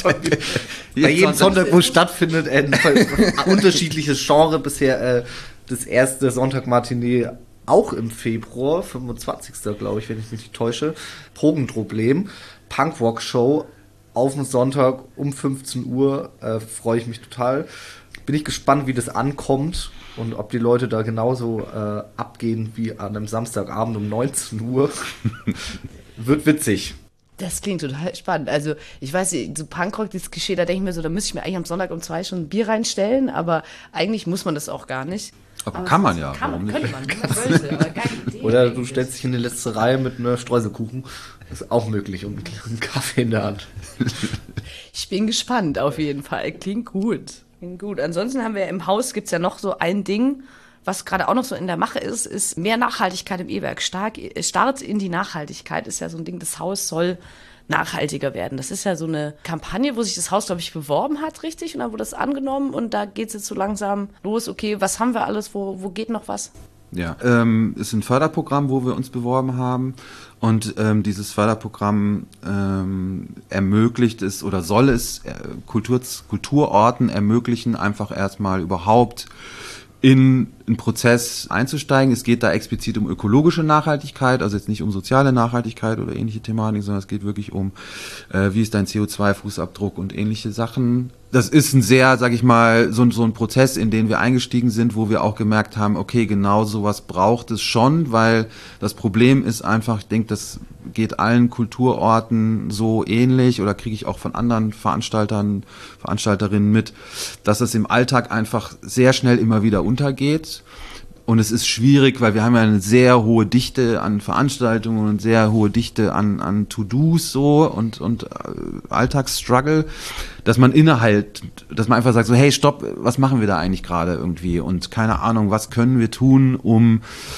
Bei jedem Sonntag, wo es stattfindet, ein unterschiedliches Genre. Bisher äh, das erste Sonntag-Matinee auch im Februar, fünfundzwanzigsten glaube ich, wenn ich mich nicht täusche. Drogenproblem, Punkrock-Show auf dem Sonntag um fünfzehn Uhr. Äh, freue ich mich total. Bin ich gespannt, wie das ankommt und ob die Leute da genauso äh, abgehen wie an einem Samstagabend um neunzehn Uhr. Wird witzig. Das klingt total spannend. Also ich weiß nicht, so Punkrock, dieses Klischee, da denke ich mir so, da müsste ich mir eigentlich am Sonntag um zwei schon ein Bier reinstellen, aber eigentlich muss man das auch gar nicht. Aber, aber kann man ja. Kann man, könnte man, man sollte, aber geile Idee. Oder du stellst dich in die letzte Reihe mit einer Streuselkuchen. Das ist auch möglich und einen Kaffee in der Hand. Ich bin gespannt auf jeden Fall. Klingt gut. Klingt gut. Ansonsten haben wir im Haus, gibt's ja noch so ein Ding, was gerade auch noch so in der Mache ist, ist mehr Nachhaltigkeit im E-Werk. Stark, Start in die Nachhaltigkeit ist ja so ein Ding, das Haus soll nachhaltiger werden. Das ist ja so eine Kampagne, wo sich das Haus, glaube ich, beworben hat, richtig? Und dann wurde das angenommen und da geht es jetzt so langsam los. Okay, was haben wir alles? Wo, wo geht noch was? Ja, ähm, ist ein Förderprogramm, wo wir uns beworben haben. Und ähm, dieses Förderprogramm ähm, ermöglicht es oder soll es äh, Kultur, Kulturorten ermöglichen, einfach erstmal überhaupt in einen Prozess einzusteigen. Es geht da explizit um ökologische Nachhaltigkeit, also jetzt nicht um soziale Nachhaltigkeit oder ähnliche Thematiken, sondern es geht wirklich um, äh, wie ist dein C O zwei Fußabdruck und ähnliche Sachen. Das ist ein sehr, sag ich mal, so, so ein Prozess, in den wir eingestiegen sind, wo wir auch gemerkt haben, okay, genau sowas braucht es schon, weil das Problem ist einfach, ich denke, das geht allen Kulturorten so ähnlich oder kriege ich auch von anderen Veranstaltern, Veranstalterinnen mit, dass es im Alltag einfach sehr schnell immer wieder untergeht. Und es ist schwierig, weil wir haben ja eine sehr hohe Dichte an Veranstaltungen und sehr hohe Dichte an, an To-Dos so und, und äh, Alltagsstruggle, dass man innehält, dass man einfach sagt so, hey, stopp, was machen wir da eigentlich gerade irgendwie? Und keine Ahnung, was können wir tun, um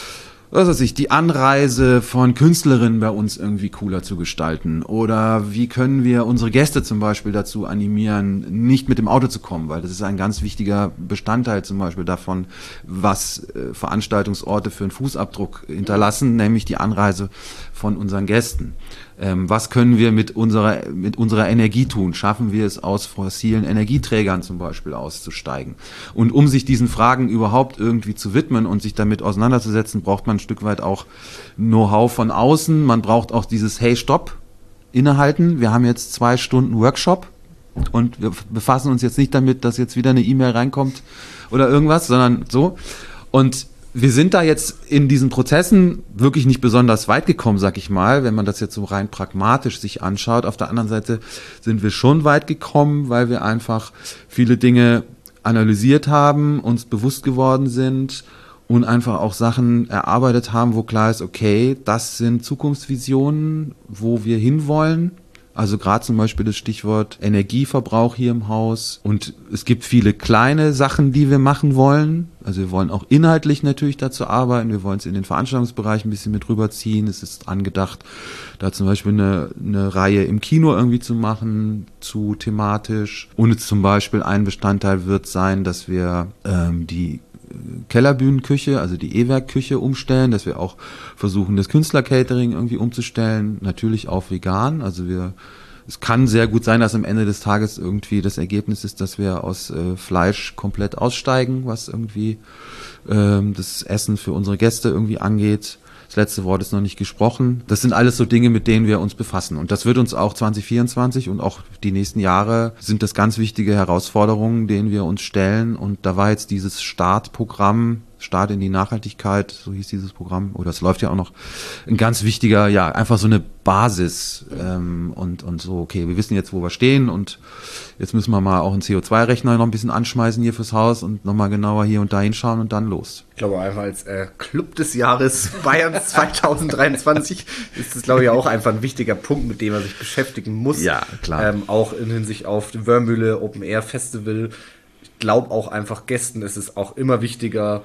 was weiß ich, die Anreise von Künstlerinnen bei uns irgendwie cooler zu gestalten? Oder wie können wir unsere Gäste zum Beispiel dazu animieren, nicht mit dem Auto zu kommen? Weil das ist ein ganz wichtiger Bestandteil zum Beispiel davon, was äh, Veranstaltungsorte für einen Fußabdruck hinterlassen, nämlich die Anreise von unseren Gästen. Ähm, was können wir mit unserer, mit unserer Energie tun? Schaffen wir es, aus fossilen Energieträgern zum Beispiel auszusteigen? Und um sich diesen Fragen überhaupt irgendwie zu widmen und sich damit auseinanderzusetzen, braucht man ein Stück weit auch Know-how von außen. Man braucht auch dieses Hey, Stopp, innehalten. Wir haben jetzt zwei Stunden Workshop und wir befassen uns jetzt nicht damit, dass jetzt wieder eine E-Mail reinkommt oder irgendwas, sondern so. Und wir sind da jetzt in diesen Prozessen wirklich nicht besonders weit gekommen, sag ich mal, wenn man das jetzt so rein pragmatisch sich anschaut. Auf der anderen Seite sind wir schon weit gekommen, weil wir einfach viele Dinge analysiert haben, uns bewusst geworden sind und einfach auch Sachen erarbeitet haben, wo klar ist, okay, das sind Zukunftsvisionen, wo wir hinwollen. Also gerade zum Beispiel das Stichwort Energieverbrauch hier im Haus. Und es gibt viele kleine Sachen, die wir machen wollen. Also wir wollen auch inhaltlich natürlich dazu arbeiten. Wir wollen es in den Veranstaltungsbereich ein bisschen mit rüberziehen. Es ist angedacht, da zum Beispiel eine, eine Reihe im Kino irgendwie zu machen, zu thematisch. Und jetzt zum Beispiel ein Bestandteil wird sein, dass wir ähm, die Kellerbühnenküche, also die E-Werk-Küche umstellen, dass wir auch versuchen, das Künstler-Catering irgendwie umzustellen, natürlich auf vegan, also wir, es kann sehr gut sein, dass am Ende des Tages irgendwie das Ergebnis ist, dass wir aus äh, Fleisch komplett aussteigen, was irgendwie ähm, das Essen für unsere Gäste irgendwie angeht. Das letzte Wort ist noch nicht gesprochen. Das sind alles so Dinge, mit denen wir uns befassen. Und das wird uns auch zwanzig vierundzwanzig und auch die nächsten Jahre sind das ganz wichtige Herausforderungen, denen wir uns stellen. Und da war jetzt dieses Startprogramm, Start in die Nachhaltigkeit, so hieß dieses Programm, oder es läuft ja auch noch, ein ganz wichtiger, ja, einfach so eine Basis ähm, und, und so, okay, wir wissen jetzt, wo wir stehen und jetzt müssen wir mal auch einen C O zwei Rechner noch ein bisschen anschmeißen hier fürs Haus und nochmal genauer hier und da hinschauen und dann los. Ich glaube einfach als äh, Club des Jahres Bayern zwanzig dreiundzwanzig ist das, glaube ich, auch einfach ein wichtiger Punkt, mit dem man sich beschäftigen muss. Ja, klar. Ähm, auch in Hinsicht auf den Wörmühle Open Air Festival. Ich glaube auch einfach Gästen ist es auch immer wichtiger zu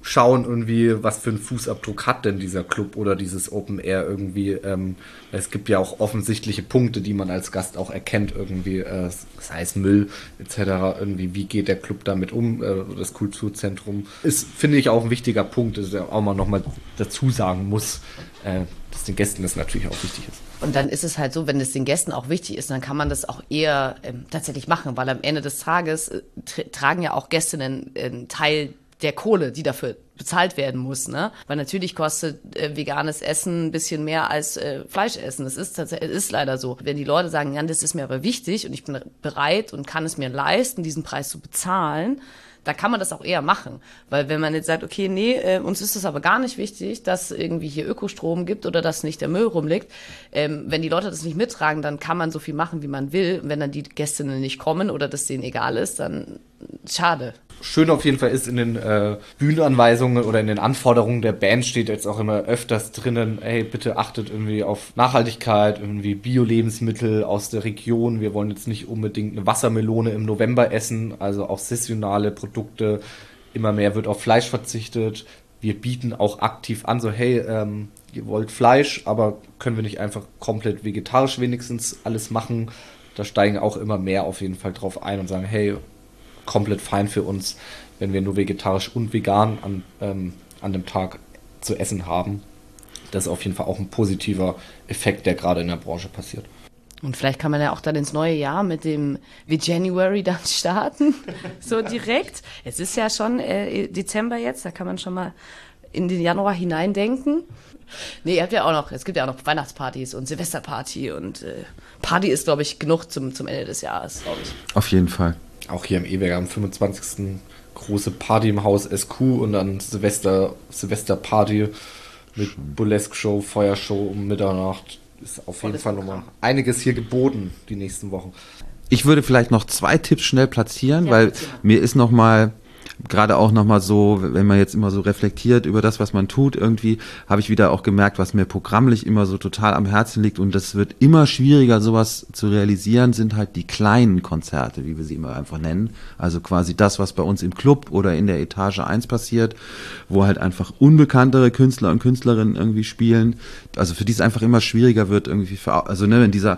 schauen irgendwie, was für einen Fußabdruck hat denn dieser Club oder dieses Open Air irgendwie. Ähm, es gibt ja auch offensichtliche Punkte, die man als Gast auch erkennt irgendwie, äh, sei es Müll et cetera. Irgendwie, wie geht der Club damit um, äh, das Kulturzentrum. Ist, finde ich, auch ein wichtiger Punkt, dass er auch mal nochmal dazu sagen muss, äh, dass den Gästen das natürlich auch wichtig ist. Und dann ist es halt so, wenn es den Gästen auch wichtig ist, dann kann man das auch eher ähm, tatsächlich machen, weil am Ende des Tages äh, tra- tragen ja auch Gäste einen, einen Teil der Kohle, die dafür bezahlt werden muss, ne? Weil natürlich kostet äh, veganes Essen ein bisschen mehr als äh, Fleischessen. Das ist tatsächlich, ist leider so. Wenn die Leute sagen, ja, das ist mir aber wichtig und ich bin bereit und kann es mir leisten, diesen Preis zu bezahlen, da kann man das auch eher machen. Weil wenn man jetzt sagt, okay, nee, äh, uns ist es aber gar nicht wichtig, dass irgendwie hier Ökostrom gibt oder dass nicht der Müll rumliegt. Ähm, wenn die Leute das nicht mittragen, dann kann man so viel machen, wie man will. Und wenn dann die Gästinnen nicht kommen oder das denen egal ist, dann schade. Schön auf jeden Fall ist, in den äh, Bühnenanweisungen oder in den Anforderungen der Band steht jetzt auch immer öfters drinnen, hey, bitte achtet irgendwie auf Nachhaltigkeit, irgendwie Bio-Lebensmittel aus der Region. Wir wollen jetzt nicht unbedingt eine Wassermelone im November essen, also auch saisonale Produkte. Immer mehr wird auf Fleisch verzichtet. Wir bieten auch aktiv an, so hey, ähm, ihr wollt Fleisch, aber können wir nicht einfach komplett vegetarisch wenigstens alles machen? Da steigen auch immer mehr auf jeden Fall drauf ein und sagen, hey, komplett fein für uns, wenn wir nur vegetarisch und vegan an, ähm, an dem Tag zu essen haben. Das ist auf jeden Fall auch ein positiver Effekt, der gerade in der Branche passiert. Und vielleicht kann man ja auch dann ins neue Jahr mit dem January dann starten, so direkt. Es ist ja schon äh, Dezember jetzt, da kann man schon mal in den Januar hineindenken. Nee, ihr habt ja auch noch, es gibt ja auch noch Weihnachtspartys und Silvesterparty und äh, Party ist, glaube ich, genug zum, zum Ende des Jahres, glaube ich. Auf jeden Fall. Auch hier im E-Werk am fünfundzwanzigsten große Party im Haus S Q und dann Silvester, Silvesterparty mit Burlesque-Show, Feuershow um Mitternacht. Ist auf jeden Fall nochmal einiges hier geboten die nächsten Wochen. Ich würde vielleicht noch zwei Tipps schnell platzieren, Ja, weil platzieren. mir ist nochmal, gerade auch nochmal so, wenn man jetzt immer so reflektiert über das, was man tut, irgendwie habe ich wieder auch gemerkt, was mir programmlich immer so total am Herzen liegt und das wird immer schwieriger, sowas zu realisieren, sind halt die kleinen Konzerte, wie wir sie immer einfach nennen. Also quasi das, was bei uns im Club oder in der Etage eins passiert, wo halt einfach unbekanntere Künstler und Künstlerinnen irgendwie spielen. Also für die es einfach immer schwieriger wird, irgendwie, für, also ne, in dieser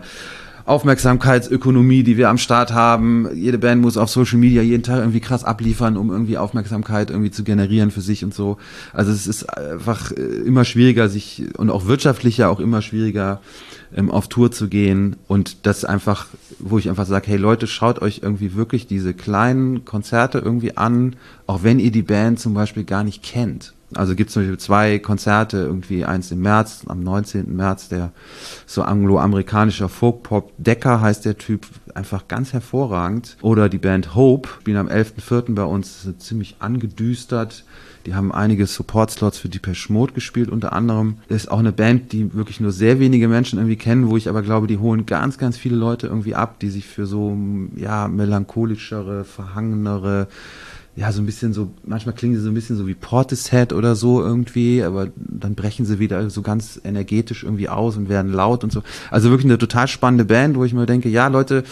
Aufmerksamkeitsökonomie, die wir am Start haben. Jede Band muss auf Social Media jeden Tag irgendwie krass abliefern, um irgendwie Aufmerksamkeit irgendwie zu generieren für sich und so. Also es ist einfach immer schwieriger, sich und auch wirtschaftlicher auch immer schwieriger ähm, auf Tour zu gehen. Und das einfach, wo ich einfach sage, hey Leute, schaut euch irgendwie wirklich diese kleinen Konzerte irgendwie an, auch wenn ihr die Band zum Beispiel gar nicht kennt. Also gibt es zum Beispiel zwei Konzerte, irgendwie eins im März, am neunzehnten März, der so angloamerikanischer Folk-Pop, Decker heißt der Typ, einfach ganz hervorragend. Oder die Band Hope, spielen am elften vierten bei uns, ziemlich angedüstert. Die haben einige Support-Slots für Depeche Mode gespielt, unter anderem. Das ist auch eine Band, die wirklich nur sehr wenige Menschen irgendwie kennen, wo ich aber glaube, die holen ganz, ganz viele Leute irgendwie ab, die sich für so, ja, melancholischere, verhangenere, ja, so ein bisschen so, manchmal klingen sie so ein bisschen so wie Portishead oder so irgendwie, aber dann brechen sie wieder so ganz energetisch irgendwie aus und werden laut und so. Also wirklich eine total spannende Band, wo ich mir denke, ja Leute,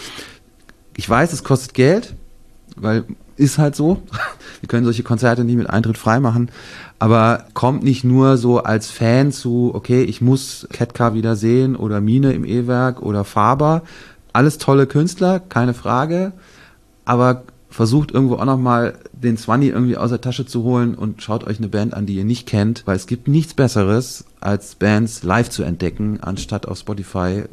ich weiß, es kostet Geld, weil ist halt so. Wir können solche Konzerte nicht mit Eintritt frei machen, aber kommt nicht nur so als Fan zu, okay, ich muss Ketka wieder sehen oder Mine im E-Werk oder Faber. Alles tolle Künstler, keine Frage, aber versucht irgendwo auch nochmal den Zwanni irgendwie aus der Tasche zu holen und schaut euch eine Band an, die ihr nicht kennt, weil es gibt nichts Besseres, als Bands live zu entdecken, anstatt auf Spotify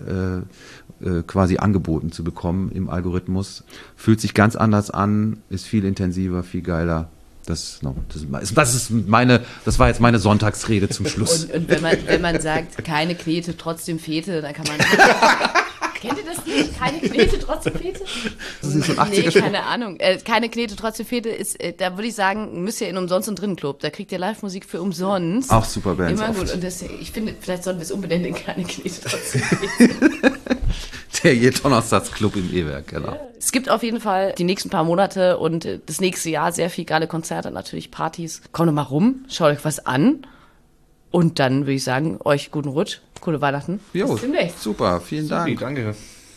äh, äh, quasi angeboten zu bekommen im Algorithmus. Fühlt sich ganz anders an, ist viel intensiver, viel geiler. Das, no, das, ist, das ist meine, das war jetzt meine Sonntagsrede zum Schluss. Und, und wenn man, wenn man sagt, keine Knete, trotzdem Fete, dann kann man... Kennt ihr das nicht? Keine Knete, trotzdem Fete? Das ist so ein Nee, achtziger keine Ahnung. Äh, keine Knete, trotzdem Fete ist, äh, da würde ich sagen, müsst ihr in Umsonst und Drinnen Club. Da kriegt ihr Live-Musik für umsonst. Auch super Bands. Immer gut. Oft. Und das, ich finde, vielleicht sollten wir es umbenennen in keine Knete, trotzdem Fete. Der Je-Donnerstags-Club im E-Werk, genau. Es gibt auf jeden Fall die nächsten paar Monate und äh, das nächste Jahr sehr viel geile Konzerte, natürlich Partys. Kommt doch mal rum, schaut euch was an. Und dann würde ich sagen, euch guten Rutsch, coole Weihnachten. Jo, Bis demnächst. super, vielen Dank. Danke.